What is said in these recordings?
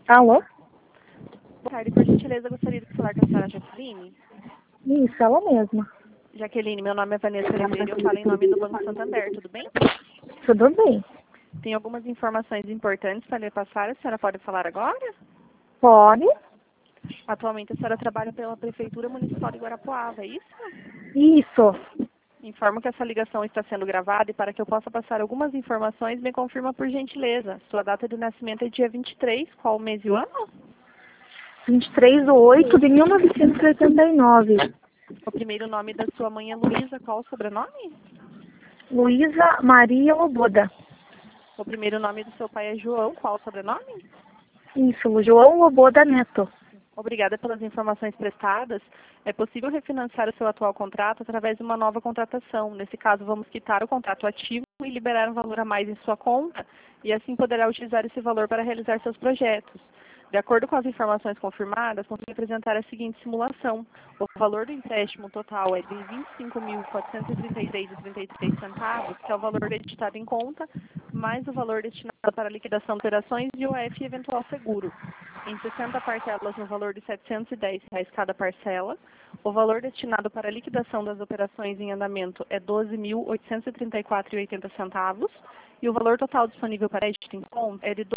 Alô? Boa tarde, por gentileza, gostaria de falar com a senhora Jaqueline. Isso, ela mesma. Jaqueline, meu nome é Vanessa Oliveira e eu falo em nome do Banco Santander, tudo bem? Tudo bem? Tem algumas informações importantes para lhe passar, a senhora pode falar agora? Pode? Atualmente a senhora trabalha pela Prefeitura Municipal de Guarapuava, é isso? Isso. Informo que essa ligação está sendo gravada e para que eu possa passar algumas informações, me confirma por gentileza. Sua data de nascimento é dia 23, qual o mês e o ano? 23/8/1989. O primeiro nome da sua mãe é Luísa, qual o sobrenome? Luísa Maria Loboda. O primeiro nome do seu pai é João, qual o sobrenome? Isso, João Loboda Neto. Obrigada pelas informações prestadas. É possível refinanciar o seu atual contrato através de uma nova contratação. Nesse caso, vamos quitar o contrato ativo e liberar um valor a mais em sua conta, e assim poderá utilizar esse valor para realizar seus projetos. De acordo com as informações confirmadas, consigo apresentar a seguinte simulação. O valor do empréstimo total é de R$ 25.433,33, que é o valor acreditado em conta, mais o valor destinado para a liquidação de operações e o IOF e eventual seguro. Em 60 parcelas no valor de R$ 710 cada parcela. O valor destinado para a liquidação das operações em andamento é R$ 12.834,80. E o valor total disponível para crédito em conta é de R$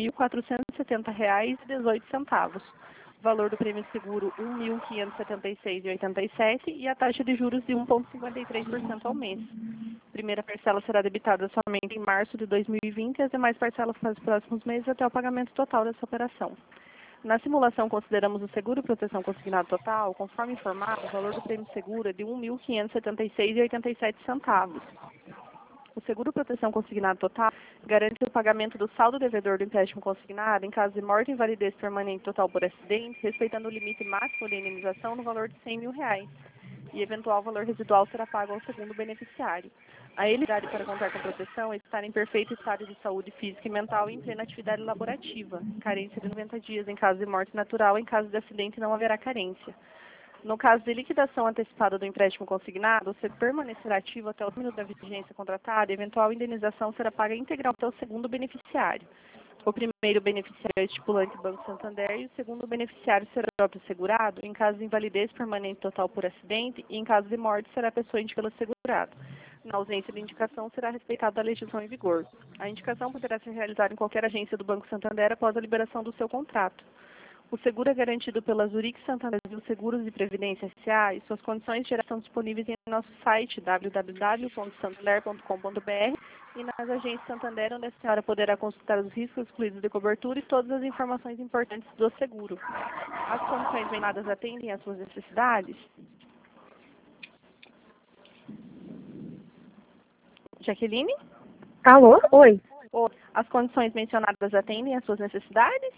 12.470,18. O valor do prêmio seguro R$ 1.576,87 e a taxa de juros de 1,53% ao mês. A primeira parcela será debitada somente em março de 2020 e as demais parcelas para os próximos meses até o pagamento total dessa operação. Na simulação, consideramos o seguro e proteção consignado total, conforme informado, o valor do prêmio seguro é de R$ 1.576,87. O seguro proteção consignado total garante o pagamento do saldo devedor do empréstimo consignado em caso de morte e invalidez permanente total por acidente, respeitando o limite máximo de indenização no valor de R$ 100 mil. E eventual valor residual será pago ao segundo beneficiário. A elegibilidade para contar com proteção é estar em perfeito estado de saúde física e mental e em plena atividade laborativa. Carência de 90 dias em caso de morte natural, em caso de acidente não haverá carência. No caso de liquidação antecipada do empréstimo consignado, você permanecerá ativo até o término da vigência contratada e eventual indenização será paga integralmente ao segundo beneficiário. O primeiro beneficiário é o estipulante Banco Santander e o segundo beneficiário será o próprio segurado em caso de invalidez permanente total por acidente e em caso de morte será a pessoa indicada pelo segurado. Na ausência de indicação, será respeitada a legislação em vigor. A indicação poderá ser realizada em qualquer agência do Banco Santander após a liberação do seu contrato. O seguro é garantido pela Zurich Santander Seguros de Previdência S.A. e suas condições gerais são disponíveis em nosso site www.santander.com.br e nas agências Santander, onde a senhora poderá consultar os riscos excluídos de cobertura e todas as informações importantes do seguro. As condições mencionadas atendem às suas necessidades? Jaqueline? Alô? Oi. As condições mencionadas atendem às suas necessidades?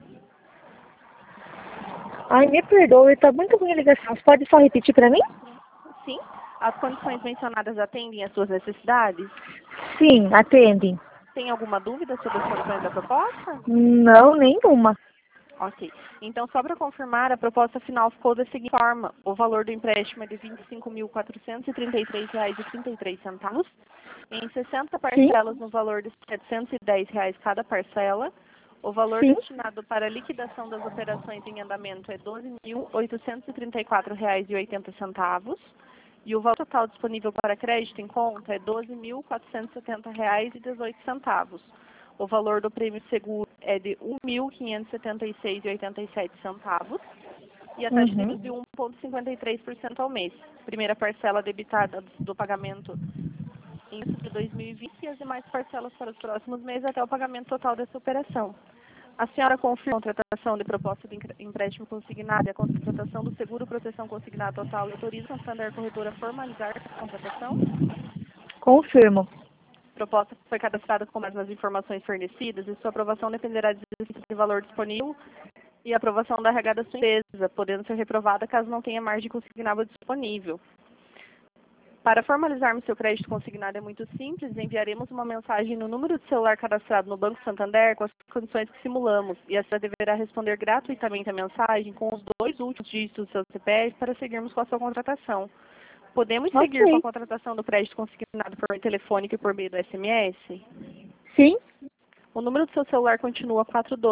Ai, me perdoe, tá muito ruim a ligação. Você pode só repetir para mim? Sim. As condições mencionadas atendem às suas necessidades? Sim, atendem. Tem alguma dúvida sobre as condições da proposta? Não, nenhuma. Ok. Então, só para confirmar, a proposta final ficou da seguinte forma. O valor do empréstimo é de R$ 25.433,33. Em 60 parcelas no valor de R$ 710 cada parcela. O valor Sim. destinado para a liquidação das operações em andamento é R$ 12.834,80. E o valor total disponível para crédito em conta é R$ 12.470,18. O valor do prêmio seguro é de R$ 1.576,87 e a taxa de juros de 1,53% ao mês. Primeira parcela debitada do pagamento em março de 2020 e as demais parcelas para os próximos meses até o pagamento total dessa operação. A senhora confirma a contratação de proposta de empréstimo consignado e a contratação do seguro proteção consignado total e autoriza a Santander Corretora a formalizar a contratação? Confirmo. A proposta foi cadastrada com base nas informações fornecidas e sua aprovação dependerá de valor disponível e aprovação da RH da sua empresa, podendo ser reprovada caso não tenha margem consignável disponível. Para formalizarmos seu crédito consignado é muito simples, enviaremos uma mensagem no número de celular cadastrado no Banco Santander com as condições que simulamos e a senhora deverá responder gratuitamente a mensagem com os 2 últimos dígitos do seu CPF para seguirmos com a sua contratação. Podemos seguir com a contratação do crédito consignado por meio telefônico e por meio do SMS? Sim. O número do seu celular continua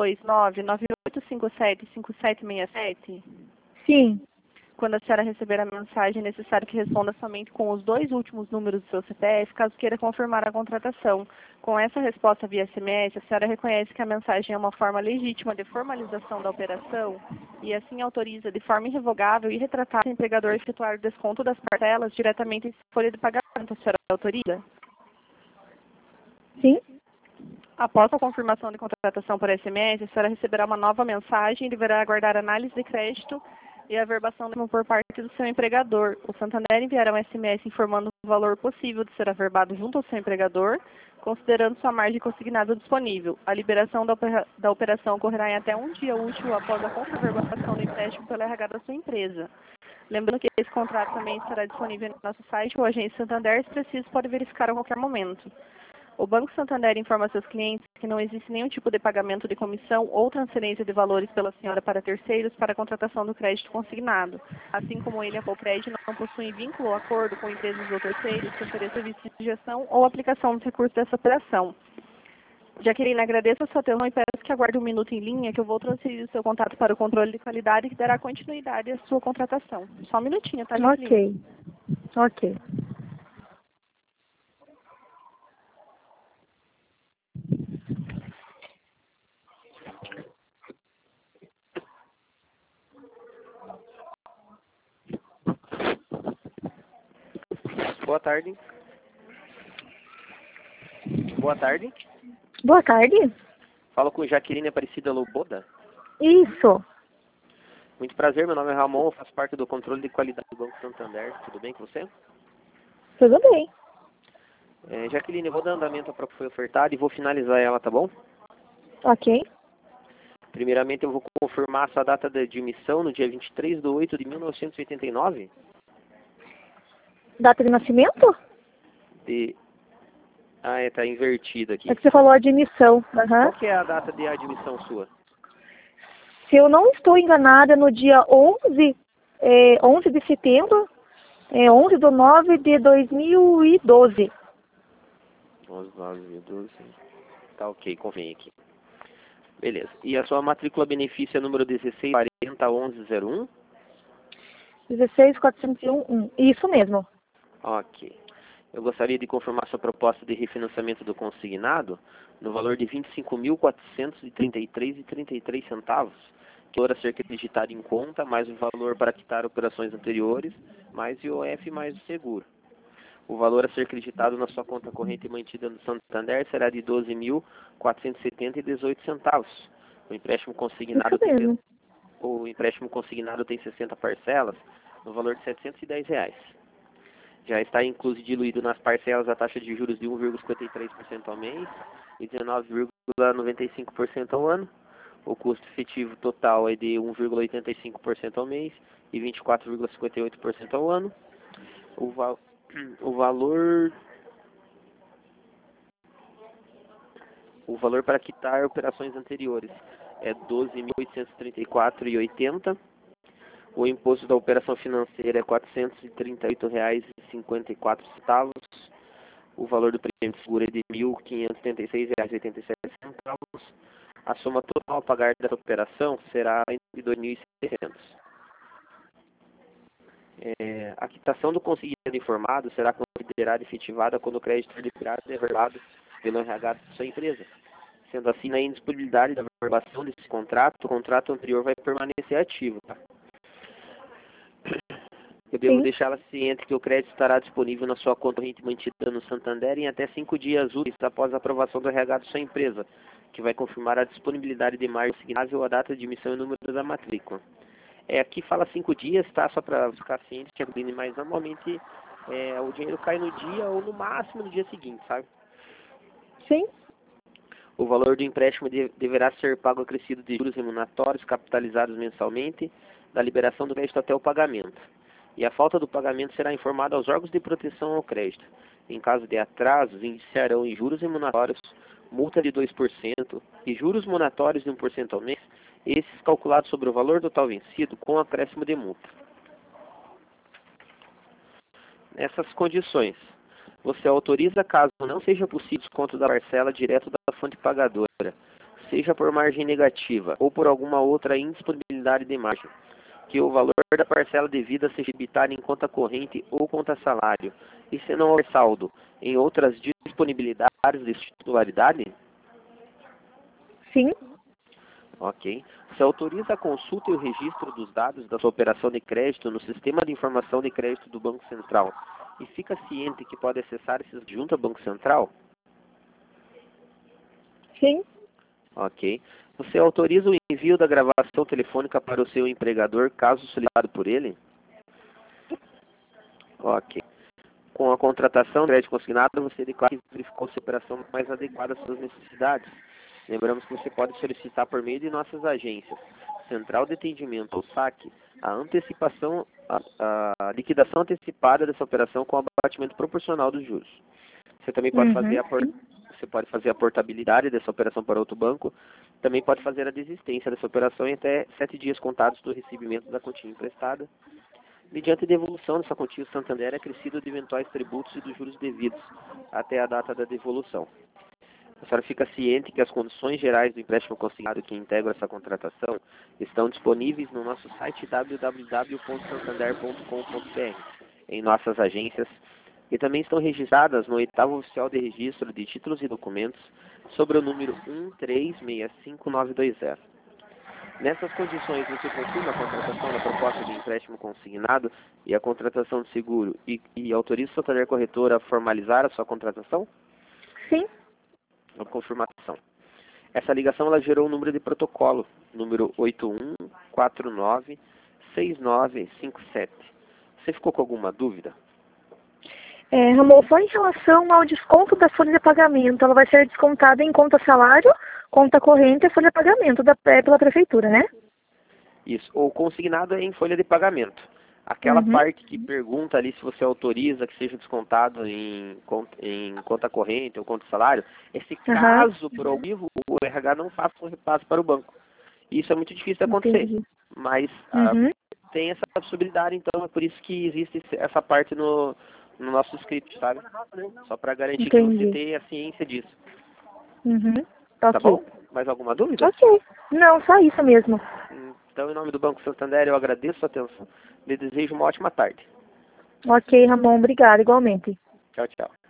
429-9857-5767? Sim. Quando a senhora receber a mensagem, é necessário que responda somente com os 2 últimos números do seu CPF, caso queira confirmar a contratação. Com essa resposta via SMS, a senhora reconhece que a mensagem é uma forma legítima de formalização da operação e assim autoriza de forma irrevogável e retratada o empregador a efetuar o desconto das parcelas diretamente em folha de pagamento. A senhora autoriza? Sim. Após a confirmação de contratação por SMS, a senhora receberá uma nova mensagem e deverá aguardar análise de crédito e a averbação por parte do seu empregador. O Santander enviará um SMS informando o valor possível de ser averbado junto ao seu empregador, considerando sua margem consignada disponível. A liberação da operação ocorrerá em até um dia útil após a contra-averbação do empréstimo pela RH da sua empresa. Lembrando que esse contrato também estará disponível no nosso site ou agência Santander, se preciso, pode verificar a qualquer momento. O Banco Santander informa a seus clientes que não existe nenhum tipo de pagamento de comissão ou transferência de valores pela senhora para terceiros para a contratação do crédito consignado. Assim como ele, a Copred não possui vínculo ou acordo com empresas ou terceiros que ofereçam serviços de gestão ou aplicação dos recursos dessa operação. Jaqueline, agradeço a sua atenção e peço que aguarde um minuto em linha que eu vou transferir o seu contato para o controle de qualidade que dará continuidade à sua contratação. Só um minutinho, tá, Jaqueline? Ok. Boa tarde. Boa tarde. Boa tarde. Falo com Jaqueline Aparecida Loboda. Isso. Muito prazer, meu nome é Ramon, eu faço parte do controle de qualidade do Banco Santander. Tudo bem com você? Tudo bem. Jaqueline, eu vou dar andamento para o que foi ofertado e vou finalizar ela, tá bom? Ok. Primeiramente, eu vou confirmar a sua data de admissão no dia 23/8/1989. Data de nascimento? Tá invertido aqui. É que você falou admissão. Qual que é a data de admissão sua? Se eu não estou enganada, no dia 11 de setembro, 11/9/2012. 11/9/2012. Tá ok, convém aqui. Beleza. E a sua matrícula benefício é número 16401101? 16401. Isso mesmo. Ok. Eu gostaria de confirmar sua proposta de refinanciamento do consignado no valor de R$ 25.433,33, que valor a ser acreditado em conta, mais o valor para quitar operações anteriores, mais IOF mais o seguro. O valor a ser acreditado na sua conta corrente mantida no Santander será de R$ 12.470,18. O empréstimo consignado Isso mesmo. tem 60 parcelas no valor de R$ 710. Já está incluso diluído nas parcelas a taxa de juros de 1,53% ao mês e 19,95% ao ano. O custo efetivo total é de 1,85% ao mês e 24,58% ao ano. O valor para quitar operações anteriores é R$ 12.834,80. O imposto da operação financeira é R$ 438,54. O valor do prêmio de seguro é de R$ 1.536,87. A soma total a pagar dessa operação será de R$ 2.600. A quitação do consignado informado será considerada efetivada quando o crédito for liberado e averbado pelo RH da sua empresa. Sendo assim, na indisponibilidade da averbação desse contrato, o contrato anterior vai permanecer ativo. Tá? Eu devo deixá-la ciente que o crédito estará disponível na sua conta corrente mantida no Santander em até 5 dias úteis após a aprovação do RH da sua empresa, que vai confirmar a disponibilidade de margem assignável, a data de emissão e o número da matrícula. Aqui fala 5 dias, tá? Só para ficar ciente, mas normalmente o dinheiro cai no dia ou no máximo no dia seguinte, sabe? Sim. O valor do empréstimo deverá ser pago acrescido de juros remuneratórios capitalizados mensalmente da liberação do crédito até o pagamento. E a falta do pagamento será informada aos órgãos de proteção ao crédito. Em caso de atrasos, iniciarão em juros remuneratórios, multa de 2% e juros moratórios de 1% ao mês, esses calculados sobre o valor total vencido com acréscimo de multa. Nessas condições, Você autoriza, caso não seja possível, desconto da parcela direto da fonte pagadora, seja por margem negativa ou por alguma outra indisponibilidade de margem, que o valor da parcela devida seja debitada em conta corrente ou conta salário, e se não houver saldo em outras disponibilidades de titularidade? Sim. Ok. Você autoriza a consulta e o registro dos dados da sua operação de crédito no Sistema de Informação de Crédito do Banco Central e fica ciente que pode acessar esses junto ao Banco Central? Sim. Ok. Você autoriza o envio da gravação telefônica para o seu empregador, caso solicitado por ele? Ok. Com a contratação de crédito consignado, você declara que verificou se a operação mais adequada às suas necessidades. Lembramos que você pode solicitar por meio de nossas agências, Central de Atendimento ou SAC, a antecipação, a liquidação antecipada dessa operação com abatimento proporcional dos juros. Você também pode fazer a portabilidade dessa operação para outro banco. Também pode fazer a desistência dessa operação em até 7 dias contados do recebimento da quantia emprestada. Mediante devolução dessa quantia, o Santander é acrescido de eventuais tributos e dos juros devidos até a data da devolução. A senhora fica ciente que as condições gerais do empréstimo consignado que integram essa contratação estão disponíveis no nosso site www.santander.com.br, em nossas agências, e também estão registradas no 8º Oficial de Registro de Títulos e Documentos, sobre o número 1365920. Nessas condições, você confirma a contratação da proposta de empréstimo consignado e a contratação de seguro e autoriza o Santander Corretora a formalizar a sua contratação? Sim. A confirmação. Essa ligação ela gerou um número de protocolo, número 81496957. Você ficou com alguma dúvida? Ramon, só em relação ao desconto da folha de pagamento, ela vai ser descontada em conta salário, conta corrente e folha de pagamento pela prefeitura, né? Isso. O consignado é em folha de pagamento. Aquela parte que pergunta ali se você autoriza que seja descontado em conta corrente ou conta salário, esse caso, por algum motivo, o RH não faça um repasse para o banco. Isso é muito difícil de acontecer. Entendi. Mas tem essa possibilidade, então é por isso que existe essa parte no nosso script, sabe? Só para garantir que você tenha a ciência disso. Tá bom? Mais alguma dúvida? Ok. Não, só isso mesmo. Então, em nome do Banco Santander, eu agradeço a atenção. Lhe desejo uma ótima tarde. Ok, Ramon, obrigada, igualmente. Tchau, tchau.